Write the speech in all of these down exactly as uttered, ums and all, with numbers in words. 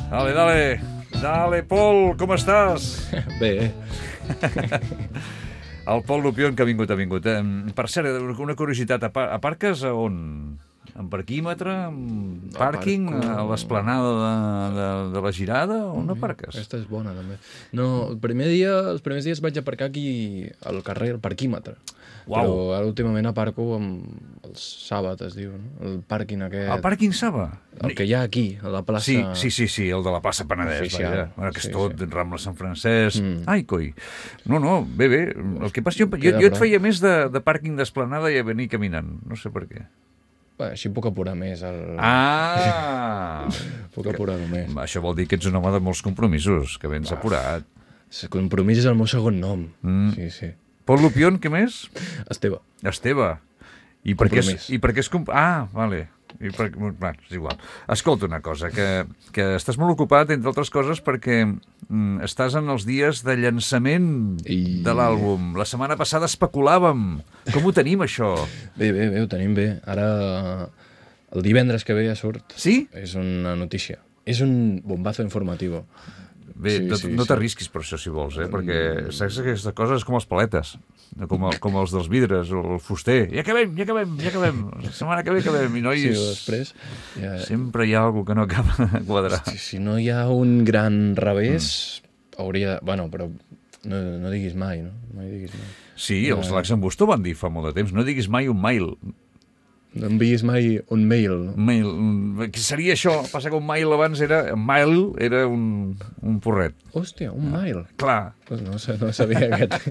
Dale, dale. Dale, Pol, com estàs? Bé. El Pol Lupion que ha vingut, ha vingut. Eh, per cert, una curiositat, aparques a on? En parquímetre? En pàrquing? Aparco... A l'esplanada de, de, de la Girada? On aparques? Aquesta és bona, també. No, el primer dia, els primers dies vaig aparcar aquí al carrer, al parquímetre. Uau. Però ara últimament aparco amb el Sàbat, es diu, no? El pàrquing aquest... El pàrquing Saba? El que hi ha aquí, a la plaça... Sí, sí, sí, sí, el de la plaça Penedès. Oficial. Vaja. Bueno, que és Sí, tot, sí. Rambla Sant Francesc... Mm. Ai, coi. No, no, bé, bé. El que passa, jo, jo, Queda jo et prop. feia més de, de pàrquing d'esplanada i a venir caminant. No sé per què. Bé, així puc apurar més. El... Ah! Puc apurar més. Això vol dir que ets un home de molts compromisos, que vens apurat. Compromís és el meu segon nom. Mm. Sí, sí. Pol Lupion, què més? Esteve. Esteve. I per què és, Compromís. i per què és comp... Ah, vale. I per... Bueno, és igual. Escolta una cosa, que, que estàs molt ocupat, entre altres coses, perquè mm, estàs en els dies de llançament I... de l'àlbum. La setmana passada especulàvem. Com ho tenim, això? Bé, bé, bé, ho tenim bé. Ara, el divendres que ve ja surt. Sí? És una notícia. És un bombazo informatiu. Bé, Sí, no, sí, no sí. t'arrisquis per això, si vols, eh? Perquè saps que aquestes coses és com els paletes, com, el, com els dels vidres o el fuster. Ja acabem, ja acabem, ja acabem. La setmana que ve acabem. I nois, Sí, després... Ja... sempre hi ha alguna que no acaba de quadrar. Si, si no hi ha un gran revés, mm. hauria... Bueno, però no, no diguis mai, no? Mai diguis mai. Sí, els Lacs en Busto van dir fa molt de temps. No diguis mai un mail. No enviïs mai un mail, no? Mail. Què seria això? Passa que un mail abans era... Mail era un, un porret. Hòstia, un mail. Clar. Pues no, sa- no sabia aquest.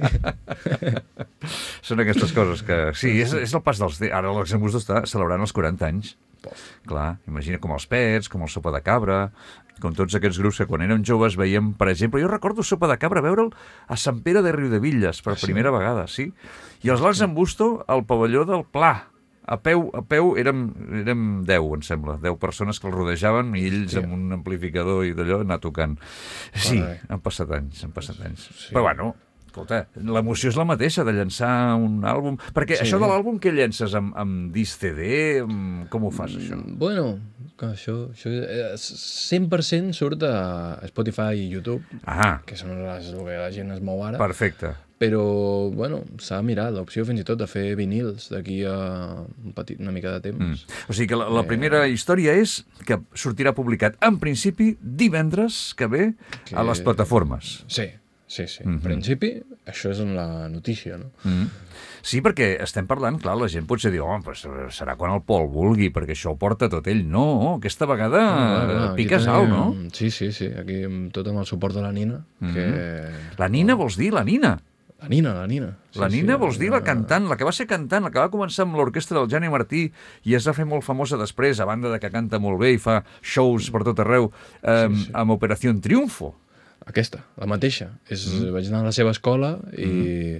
Són aquestes coses que... Sí, és, és el pas dels... Ara el Lacs en Busto està celebrant els quaranta anys. Clar, imagina com els Pets, com el Sopa de Cabra, com tots aquests grups que quan érem joves veiem, per exemple, jo recordo Sopa de Cabra veure'l a Sant Pere de Riudevilles per primera vegada, sí? I els Lacs en Busto al pavelló del Pla. A peu, a peu érem, érem deu, em sembla, deu persones que el rodejaven i ells Hòstia. amb un amplificador i d'allò anar tocant. Sí, Carai. han passat anys, han passat anys. Sí. Però bueno, escolta, l'emoció és la mateixa de llançar un àlbum. Perquè Sí. això de l'àlbum que llences amb, amb disc C D, amb... com ho fas, això? Bueno, que això, això eh, cent per cent surt a Spotify i YouTube, Ah, que són les, el que la gent es mou ara. perfecte. Però, bueno, s'ha mirat l'opció fins i tot de fer vinils d'aquí a un petit, una mica de temps. Mm. O sigui que la, la primera història és que sortirà publicat en principi divendres que ve Que- a les plataformes. Sí, sí, sí. Mhm. En principi, això és la notícia, no? Mm. Sí, perquè estem parlant, clar, la gent potser diu, home, pues serà quan el Pol vulgui, perquè això ho porta tot ell. No, aquesta vegada Ah, clar, aquí piques tenim- alt, no? Sí, sí, sí. Aquí amb, tot amb el suport de la Nina. Que... La Nina vols dir, la Nina? La Nina, la Nina. Sí, La Nina sí, vols dir la cantant, la que va ser cantant, la que va començar amb l'orquestra del Gianni Martí i es va fer molt famosa després, a banda de que canta molt bé i fa shows per tot arreu, eh, Sí, sí. amb Operació Triunfo. Aquesta, la mateixa. És, mm. Vaig anar a la seva escola i,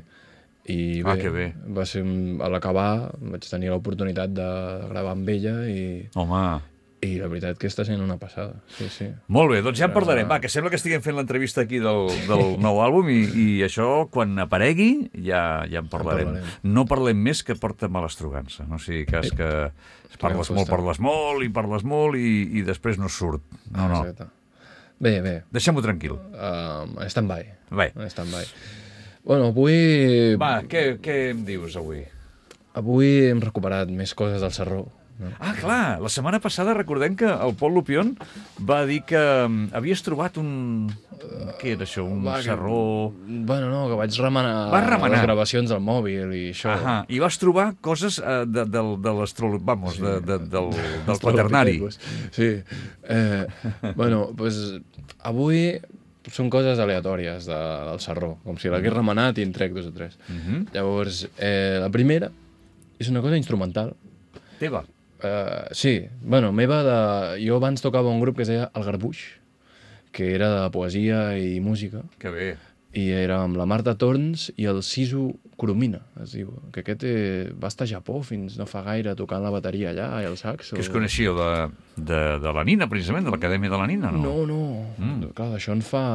i bé, Ah, que bé. va ser, un- a l'acabar vaig tenir l'oportunitat de gravar amb ella i, Home, i la veritat que està sent una passada. Sí, sí. molt bé, doncs ja en parlarem. Va, que sembla que estiguem fent l'entrevista aquí del, del nou àlbum i, i això, quan aparegui, ja, ja en parlarem. parlarem. No parlem més, que porta malastrugança. No sigui cas que parles Podem molt, costar. parles molt i parles molt i, i després no surt. No, no. Exacte. Bé, bé. Deixem-ho tranquil. Uh, stand-by. Bé. Stand-by. Bueno, avui... Va, què, què em dius avui? Avui hem recuperat més coses del Sarró. No? Ah, clar, la setmana passada recordem que el Pol Lupion va dir que um, havies trobat un... Què era això? Un Va, que- serró... Bueno, no, que vaig remenar, Vas remenar? les gravacions del mòbil i això. Ahà, i vas trobar coses uh, de, del, de l'astrolo... Vamos, de, de, del, del quaternari. Sí. Eh, bueno, pues, avui són coses aleatòries de, del Sarró, com si l'hagués remenat i en trec dos o tres. Mhm. Llavors, eh, la primera és una cosa instrumental. Teva. Uh, sí, bueno, meva de... Jo abans tocava un grup que es deia El Garbuix, que era de poesia i música, Que bé. i era amb la Marta Torns i el Sisu Kurumina, es diu, que aquest eh, va estar a Japó fins no fa gaire tocant la bateria allà i el saxo. Que us coneixíeu de, de, de la Nina, precisament, de l'Acadèmia de la Nina, no? No, no, Mm. clar, d'això en fa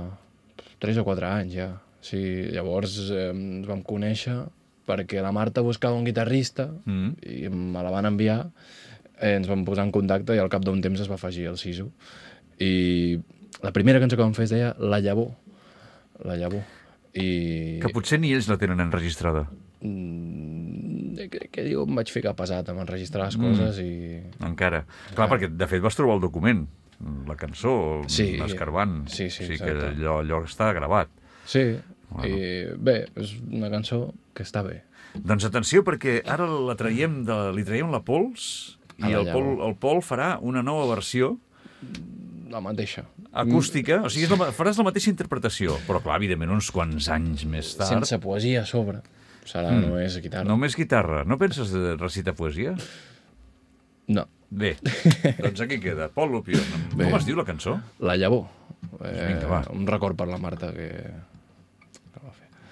tres o quatre anys ja. Sí, llavors eh, ens vam conèixer perquè la Marta buscava un guitarrista Mm. i me la van enviar, eh, ens vam posar en contacte i al cap d'un temps es va afegir el Sisu. I la primera cançó que vam fer es deia La Llavor. La Llavor. I... Que potser ni ells la tenen enregistrada. Mm, que, que diu, em vaig ficar pesat amb enregistrar les coses i... Encara. Clar, perquè de fet vas trobar el document, la cançó, Sí. escarbant. Sí, sí, o sigui exacte. que allò, allò està gravat. Sí, Bueno. i bé, és una cançó que està bé. Doncs atenció, perquè ara la traiem de, li traiem la Pols i A la el Pol, llavor. el Pol farà una nova versió La mateixa. acústica, o sigui, és la, faràs la mateixa interpretació, però clar, evidentment, uns quants anys més tard. Sense poesia a sobre. Serà mm. només guitarra. Només guitarra. No penses de recitar poesia? No. Bé, doncs aquí queda. Pol Lupion. Bé. Com es diu la cançó? La Llavor. Eh, vinga, va. un record per la Marta que, que va fer.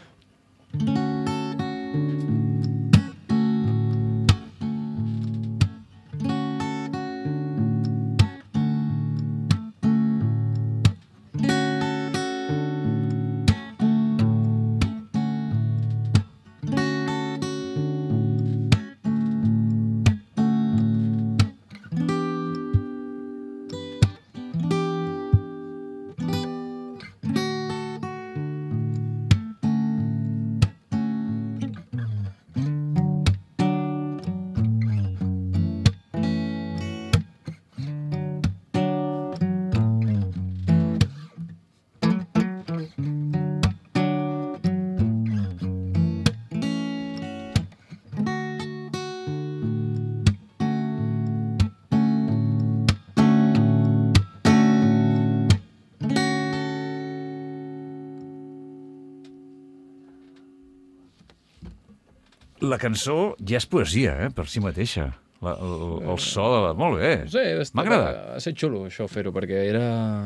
La cançó ja és poesia, eh, per si mateixa. La, el, el so de la... Molt bé. Sí, M'ha agradat. Ha estat xulo això fer-ho, perquè era...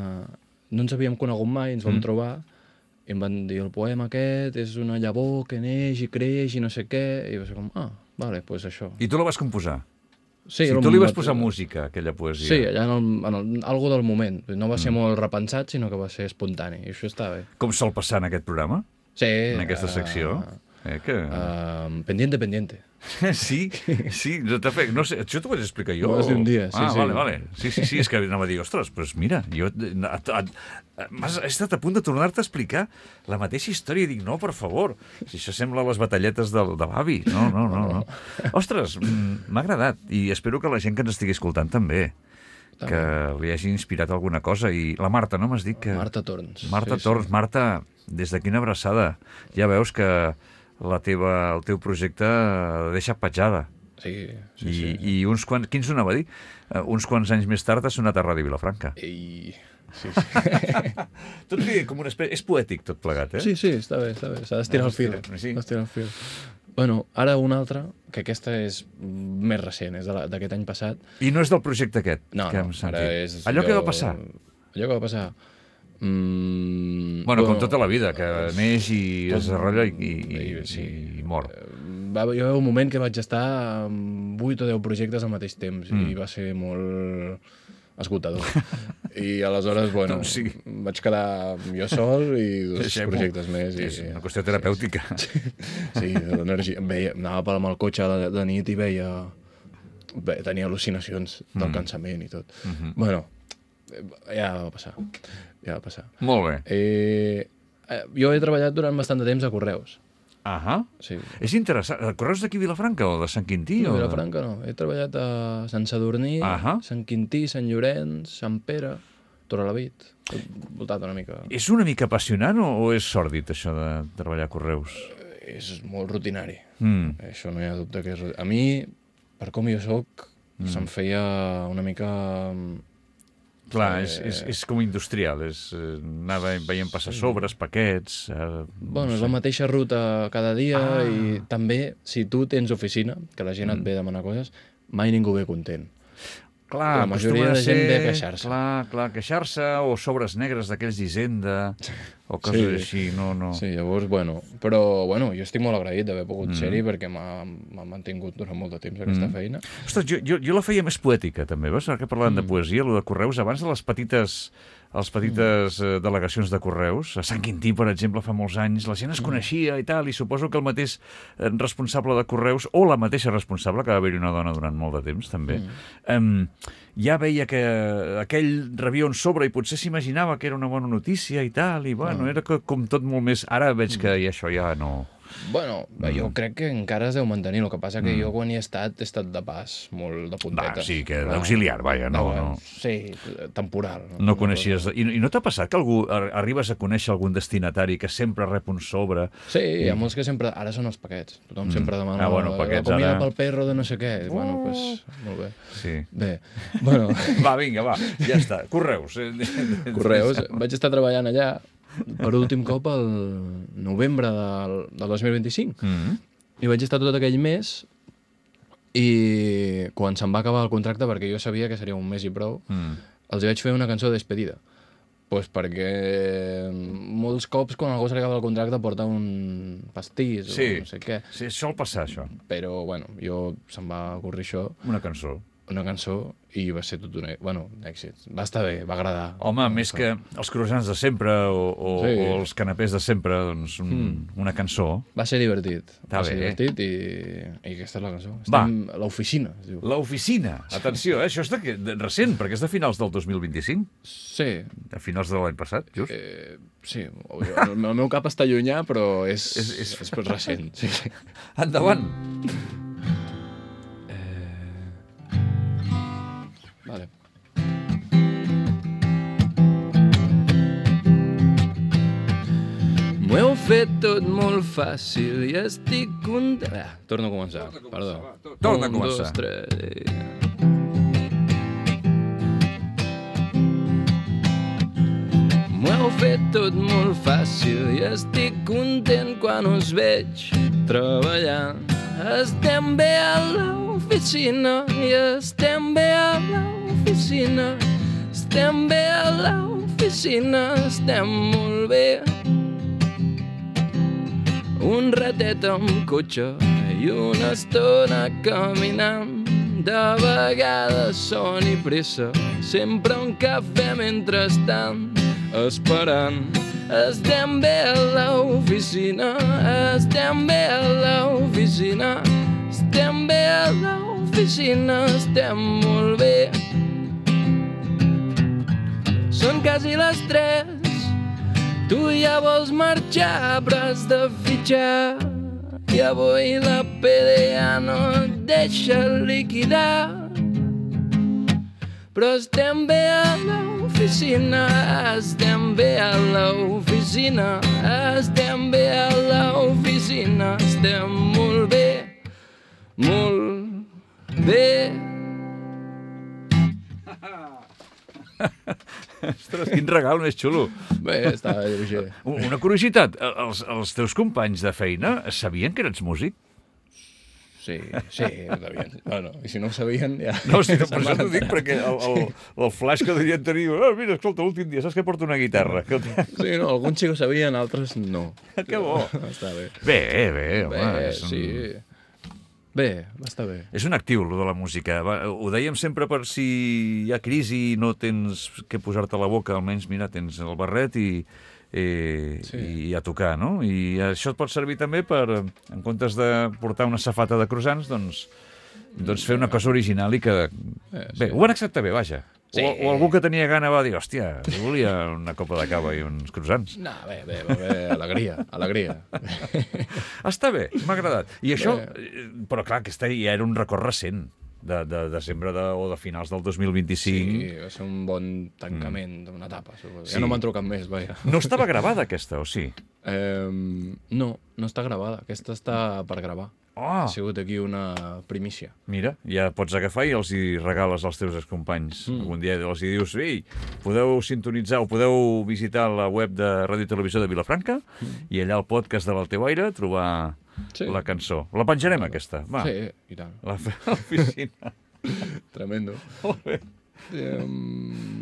No ens havíem conegut mai, ens vam mm. trobar i em van dir, el poema aquest és una llavor que neix i creix i no sé què, i va ser com, ah, vale, doncs pues això. I tu la vas composar? Sí, Si el tu li vas mat- posar música, a aquella poesia. Sí, allà en, el, en el, algo del moment. No va ser mm. molt repensat, sinó que va ser espontani, i això està bé. Com sol passar en aquest programa? Sí. En aquesta secció? Uh, Eh, que... uh, pendiente, pendiente. Sí, sí, no, t'ha fet, no sé, això t'ho vaig explicar jo. M'ho vas dir un dia, sí, ah, sí. vale, vale. Sí, sí, sí, és que anava a dir, ostres, doncs mira, jo a, a, a, m'has- he estat a punt de tornar-te a explicar la mateixa història i dic, no, per favor, si això sembla les batalletes del, de l'avi. No, no, no, no. Ostres, mm, m'ha agradat i espero que la gent que ens estigui escoltant també, que li hagi inspirat alguna cosa. I la Marta, no m'has dit que... Marta Torns. Marta sí, Torns, Marta, des d'aquí una abraçada. Ja veus que la teva, el teu projecte deixa petjada. Sí, sí, I, sí. i uns quants, quins ho anava a dir? Uh, uns quants anys més tard ha sonat a Ràdio Vilafranca. I... Sí, sí. Tot bé, com una espècie... És poètic tot plegat, eh? sí, sí, està bé, està bé. S'ha d'estirar el fil. Sí. S'ha d'estirar el fil. Bueno, ara una altra, que aquesta és més recent, és de la- d'aquest any passat. I no és del projecte aquest, No, que no, hem sentit. ara és... Allò que va passar. Allò que va passar... Mm, Bueno, com tota la vida, que neix i tot- es desarrolla i, i, i, i- sí. i mor. Va haver un moment que vaig estar amb vuit o deu projectes al mateix temps Mm. i va ser molt esgotador. I aleshores, bueno, Doncs sí. vaig quedar jo sol i dos Deixem-ho. projectes més. I, És una qüestió terapèutica. Sí, de l'energia. Veia, anava pel- amb el cotxe de, de nit i veia... Bé, tenia al·lucinacions del Mm. cansament i tot. Mhm. Bueno, ja va passar. Ja va passar. Molt bé. Eh, eh, jo he treballat durant bastant de temps a Correus. Ahà. Sí. És interessant. Correus d'aquí Vilafranca o de Sant Quintí? No, o de... Vilafranca no. He treballat a Sant Sadurní, Ahà. Sant Quintí, Sant Llorenç, Sant Pere, Torrelavit. He voltat una mica. És una mica apassionant o, o és sòrdid, això de treballar a Correus? És molt rutinari. Mm. Això no hi ha dubte que és... ru- A mi, per com jo sóc, mm. se'm feia una mica... Clar, Eh, és, és, és com industrial, és, eh, anar ve- veient passar sobres, paquets... Eh, Bueno, és la mateixa ruta cada dia Ah. i també, si tu tens oficina, que la gent et ve a demanar coses, mai ningú ve content. Clar, la majoria acostuma de gent ser, ve a queixar-se. Clar, clar, queixar-se, o sobres negres d'aquells d'Hisenda, o coses Sí. així, no, no. Sí, llavors, bueno... Però, bueno, jo estic molt agraït d'haver pogut Mm. ser-hi perquè m'ha m'ha mantingut durant molt de temps aquesta Mm. feina. Ostres, jo, jo, jo la feia més poètica, també, veus? Ara que parlàvem mm. de poesia, el de Correus, abans de les petites les petites eh, delegacions de correus. A Sant Quintí, per exemple, fa molts anys, la gent es coneixia i tal, i suposo que el mateix eh, responsable de correus, o la mateixa responsable, que va haver-hi una dona durant molt de temps, també, mm. eh, ja veia que aquell rebia un sobre i potser s'imaginava que era una bona notícia i tal, i bueno, mm. era com tot molt més... Ara veig que i això ja no... Bueno, mm. jo crec que encara es deu mantenir, el que passa que mm. jo quan hi he estat he estat de pas, molt de puntetes. Va, sí, que d'auxiliar, vaja, no, no, no. Sí, temporal. No, no coneixies... I, I no t'ha passat que algú arribes a conèixer algun destinatari que sempre rep un sobre? Sí, i... hi ha molts que sempre... Ara són els paquets. Tothom mm. sempre demana ah, bueno, paquets, la comida ara... pel perro de no sé què. Oh. Bueno, doncs, pues, molt bé. Sí. Bé, bueno... Va, vinga, va, ja està. Correus. Correus. Vaig estar treballant allà per últim cop el novembre del, del dos mil vint-i-cinc. Mm-hmm. I vaig estar tot aquell mes i quan se'm va acabar el contracte, perquè jo sabia que seria un mes i prou, mm. els vaig fer una cançó de despedida. Pues perquè molts cops quan algú se li acaba el contracte porta un pastís sí. o no sé què. Sí, sol passar això. Però, bueno, jo se'm va ocórrer això. Una cançó. Una cançó i va ser tot un bueno, èxit. Va estar bé, va agradar. Home, més que els croissants de sempre o, o, sí. o els canapés de sempre, doncs un, mm. una cançó. Va ser divertit. Està va bé. ser divertit i, i aquesta és la cançó. Estem a l'oficina, es diu. L'oficina. Atenció, eh? Això és de, de recent, perquè és de finals del dos mil vint-i-cinc. Sí. De finals de l'any passat, just. Eh, sí, el, el meu cap està llunyà, però és, és, és... és recent. Sí. Endavant. Vale. M'ho heu fet tot molt fàcil i estic content... Ah, torno a començar, torna a perdó. Començar, va. Torna a començar. Un, dos, tres... M'ho heu fet tot molt fàcil i estic content quan us veig treballant. Estem bé a l'oficina i estem bé a l'oficina. Estem bé a l'oficina, estem molt bé. Un ratet amb cotxe i una estona caminant. De vegades son i pressa, sempre un cafè mentrestant. Esperant, estem bé a l'oficina, estem bé a l'oficina, estem bé a l'oficina, estem molt bé. Són quasi les tres, tu ja vols marxar, però has de fitxar. I avui la P D A no et deixa liquidar. Però estem bé a l'oficina, estem bé a l'oficina, estem bé a l'oficina, estem molt bé, molt bé. Ostres, quin regal més xulo. Bé, està lleuger. Una curiositat, els, els teus companys de feina sabien que eres músic? Sí, sí, ho sabien. Bueno, i si no ho sabien, ja... No, sí, no, per això t'ho dic, perquè el, el, el flash que devien tenir... Oh, mira, escolta, l'últim dia, saps que porto una guitarra? Sí, no, alguns sí que ho sabien, altres no. Que bo. Està bé. Bé, bé, home. Bé, és un... sí. Bé, va estar bé. És un actiu, lo de la música. Va, ho dèiem sempre per si hi ha crisi i no tens què posar-te a la boca, almenys, mira, tens el barret i... I, sí. i a tocar, no? I això et pot servir també per, en comptes de portar una safata de croissants, doncs, doncs fer una cosa original i que... Eh, sí. Bé, ho van acceptar bé, vaja. Sí. O, o algú que tenia gana va dir, hòstia, volia una copa de cava i uns croissants. No, bé, bé, bé, bé alegria, alegria. Està bé, m'ha agradat. I això, bé. Però clar, aquesta ja era un record recent. De, de desembre de, o de finals del dos mil vint-i-cinc. Sí, va ser un bon tancament mm. d'una etapa. Sí. Ja no m'han trucat més, vaja. No estava gravada, aquesta, o sí? Eh, no, no està gravada. Aquesta està per gravar. Oh. Ha sigut aquí una primícia. Mira, ja pots agafar i els hi regales als teus excompanys. Mm. Algun dia els hi dius, ei, podeu sintonitzar o podeu visitar la web de Ràdio i Televisió de Vilafranca mm. i allà al podcast de l'Alteuaire trobar... Sí. La cançó. La penjarem, aquesta. Va. Sí, i tant. La l'oficina. Tremendo. Molt bé. Um,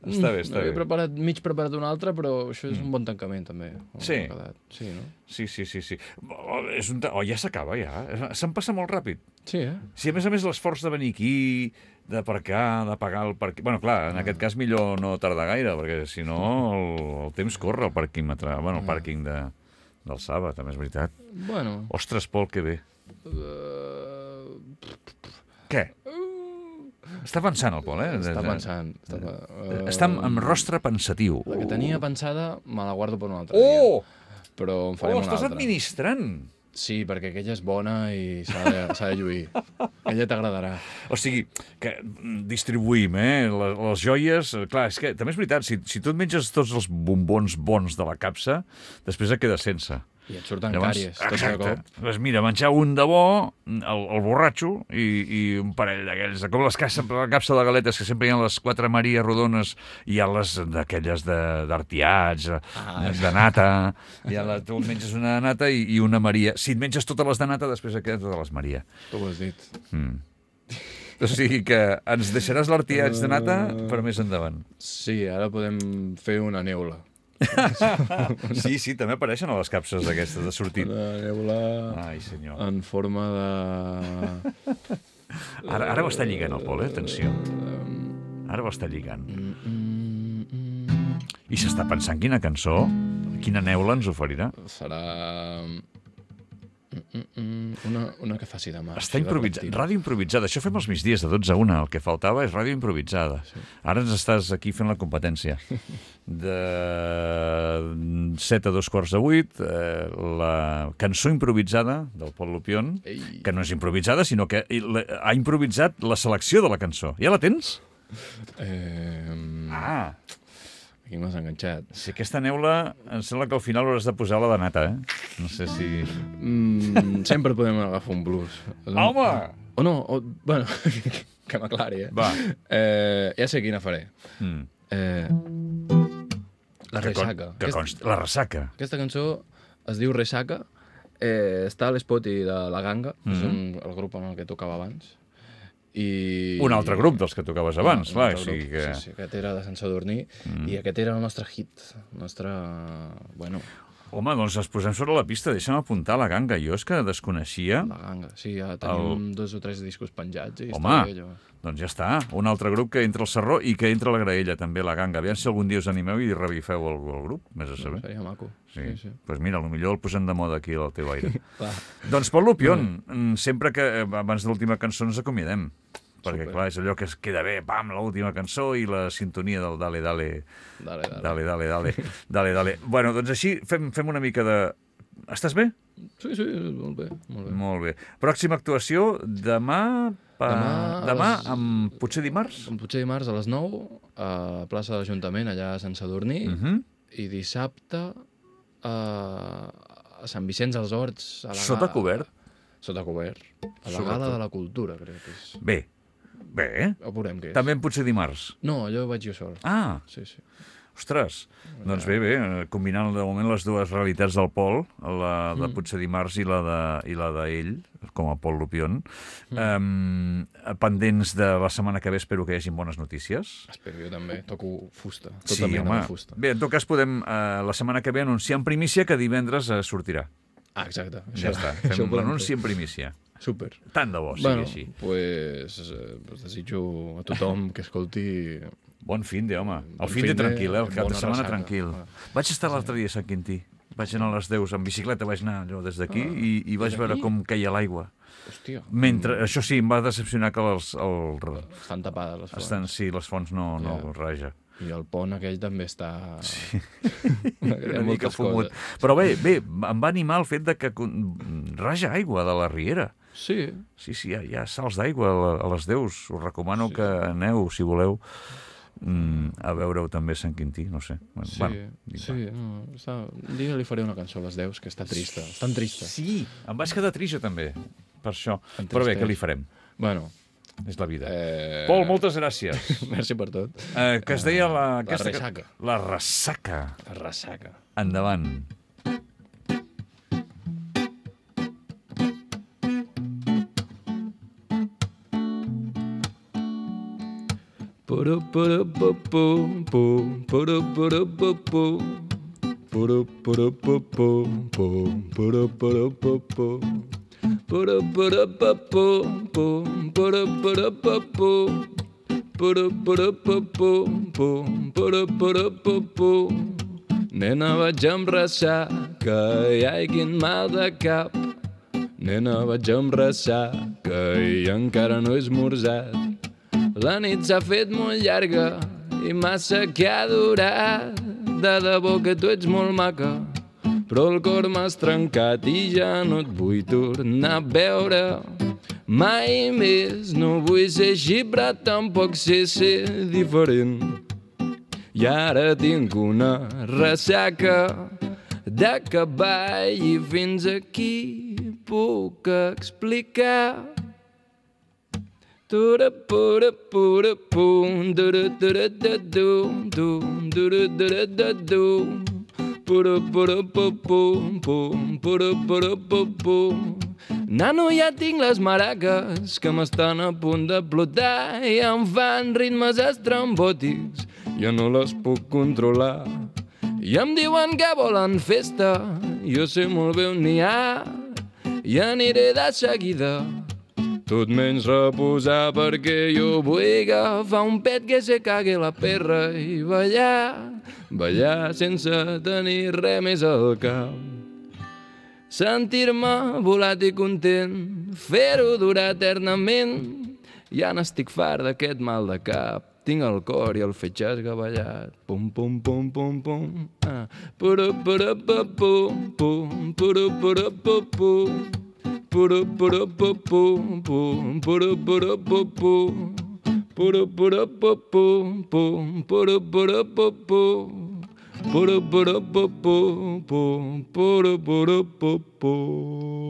Està bé, està M'havia bé. preparat, mig preparat una altra, però això és un bon tancament, també. com Sí. ha quedat. Sí, no? Sí, sí, sí. sí. Oh, és un ta... oh, ja s'acaba, ja. Se'm passa molt ràpid. Sí, eh? Si a més a més l'esforç de venir aquí, d'aparcar, de pagar el parquímetre... Bueno, clar, en aquest cas millor no tardar gaire, perquè si no el, el temps corre, el parquímetre. Bueno, el pàrquing de, del Saba, també és veritat. Bueno... Ostres, Pol, que bé. Uh... Què? Està pensant el Pol, eh? Està pensant. Està, uh... Està amb, amb rostre pensatiu. La que tenia pensada me la guardo per un altre dia. Oh! Però en farem Oh, una estàs altra. administrant! Sí, perquè aquella és bona i s'ha de, s'ha de lluir. Aquella t'agradarà. O sigui, que distribuïm, eh? Les, les joies... Clar, és que també és veritat, si, si tu et menges tots els bombons bons de la capsa, després et quedes sense. I et surten Llavors, càries, tot de exacte. cop. Doncs mira, menjar un de bo, el, el borratxo, i, i un parell d'aquells, com les capsa, la capsa de galetes, que sempre hi ha les quatre Maries rodones, i hi ha les d'aquelles d'artiats, de, Ah, de nata, i la, tu menges una de nata i, i una Maria. Si et menges totes les de nata, després et queden totes les Maria. Tu ho has dit. Mm. O sigui que ens deixaràs l'artiats de nata per més endavant. Sí, ara podem fer una neula. Sí, sí, també apareixen a les capses aquestes de sortit. Una neula Ai, senyor. en forma de... Ara, ara ho està lligant el Pol, eh? Atenció. Ara ho està lligant. I s'està pensant quina cançó, quina neula ens oferirà. Serà... Una, una que faci de mar. Està improvisat, ràdio improvisada. Això fem els migdies de dotze a una. El que faltava és ràdio improvisada. Sí. Ara ens estàs aquí fent la competència. De set a dos quarts de vuit, eh, la cançó improvisada del Pol Lupion, Ei. que no és improvisada, sinó que ha improvisat la selecció de la cançó. Ja la tens? Eh, Ah, aquí m'has enganxat. si aquesta neula, em sembla que al final hauràs de posar la de nata, eh? No sé si... Mm, sempre podem agafar un blues. Home! O no, o, bueno, que m'aclari, eh? Va. eh? Ja sé quina faré. Mm. Eh, la Que, con, Ressaca. que Aquesta, const... La ressaca. aquesta cançó es diu Ressaca. Eh, està a l'Spotty de La Ganga, que és un, el grup en el que tocava abans. I... Un altre grup dels que tocaves abans, Un clar. altre O sigui grup. que... Sí, sí, aquest era de Sant Sadurní mm. i aquest era el nostre hit. El nostre... Bueno, Home, doncs ens posem sobre la pista. Deixa'm apuntar la ganga. Jo és que desconeixia... La Ganga. Sí, ja tenim el... dos o tres discos penjats i Home, està bé allò. doncs ja està. Un altre grup que entra al Sarró i que entra a la Graella, també, la ganga. Aviam si algun dia us animeu i revifeu el, el grup, més a saber. Seria maco. Sí, Sí, sí. sí. Pues mira, potser el posem de moda aquí al teu aire. Va. Doncs Pol Lupion, mm. sempre que abans de l'última cançó ens acomiadem. Perquè, Super. clar, és allò que es queda bé, pam, l'última cançó i la sintonia del dale, dale, Dale, dale. dale, dale, dale, dale, dale. Bueno, doncs així fem, fem una mica de... Estàs bé? Sí, sí, molt bé, molt bé. Molt bé. Pròxima actuació, demà... Pa... Demà Demà, a les- amb potser dimarts? Potser dimarts a les nou, a plaça de l'Ajuntament, allà a Sant Sadurní, Uh -huh. i dissabte a, a Sant Vicenç dels Horts. A la Sota ga- cobert? Sota cobert. A la Sobretot. Gala de la Cultura, crec que és. Bé, bé. Ja ho veurem què és. També en potser dimarts. No, allò vaig jo sol. Ah, Sí, sí. ostres. Doncs bé, bé, eh, combinant de moment les dues realitats del Pol, la de Mm. potser dimarts i la de, i la d'ell, com a Pol Lupion. Um, pendents de la setmana que ve espero que hi hagin bones notícies. Espero, jo també. Toco fusta. Sí, Tota mena home. de fusta. Bé, en tot cas podem eh, la setmana que ve anunciar en primícia que divendres eh, sortirà. Ah, exacte. Ja està, això ho fem podem l'anunci fer. en primícia. Super. Tant de bo sigui Bueno, així. pues, eh, pues desitjo a tothom que escolti... Bon fin de, home. El Bon fin de finde, tranquil, eh? El cap de bona setmana ressaca. tranquil. Ah. Vaig estar l'altre dia a Sant Quintí. Vaig anar a les deus en bicicleta, vaig anar allò des d'aquí Ah, i, i vaig des veure d'aquí? com queia l'aigua. Hòstia. Mentre, això sí, em va decepcionar que els, el, Estan tapades les fonts. estan, sí, les fonts no, no Ja. raja. I el pont aquell també està... Sí. Una mica fumut. Però bé, bé, em va animar el fet de que con- raja aigua de la riera. Sí. Sí, sí, hi ha, hi ha salts d'aigua a, a les deus. Us recomano sí. que aneu, si voleu, mm, a veure-ho també a Sant Quintí, no sé. Bueno, Sí, bueno, sí. No, està... Un dia li faré una cançó a les deus, que està trista. Estan trista. Sí, em vaig quedar trist jo també, per això. Em Però bé, tristeix. què li farem? Bueno. És la vida. Eh... Pol, moltes gràcies. Merci per tot. Eh, que es deia la... La aquesta... ressaca. La ressaca. La ressaca. Endavant. Puru puru pu pu pu puru puru pu pu puru puru pu pu pu puru puru pu pu puru puru pu pu pu puru puru pu pu puru puru pu pu pu puru puru pu pu. Nena, vaig amb ressaca i ai, quin mal de cap. Nena, vaig amb ressaca i encara no he esmorzat. La nit s'ha fet molt llarga i massa que ha durat. De debò que tu ets molt maca, però el cor m'has trencat i ja no et vull tornar a veure mai més. No vull ser així, però tampoc sé ser diferent. I ara tinc una ressaca de cavall i fins aquí puc explicar. Tura pura pura pum, dura dura da dum, dum dura dura da dum, pura pura pum pum pum, pura pura pum pum. Nano, ja tinc les maraques que m'estan a punt de plotar i em fan ritmes estrambòtics, ja no les puc controlar. I em diuen que volen festa, jo sé molt bé on n'hi ha, i aniré de seguida. Tot menys reposar perquè jo vull agafar un pet que se cague la perra i ballar, ballar sense tenir res més al cap. Sentir-me volat i content, fer-ho durar eternament. Ja n'estic fart d'aquest mal de cap, tinc el cor i el fetge esgavellat. Pum, pum, pum, pum, pum. Ah. Puru, puru, pum, pum, pum, puru, puru, pum, pum. Puru puru pu pu pu puru puru pu pu puru puru pu pu pu puru puru pu pu puru puru pu pu pu puru puru pu pu.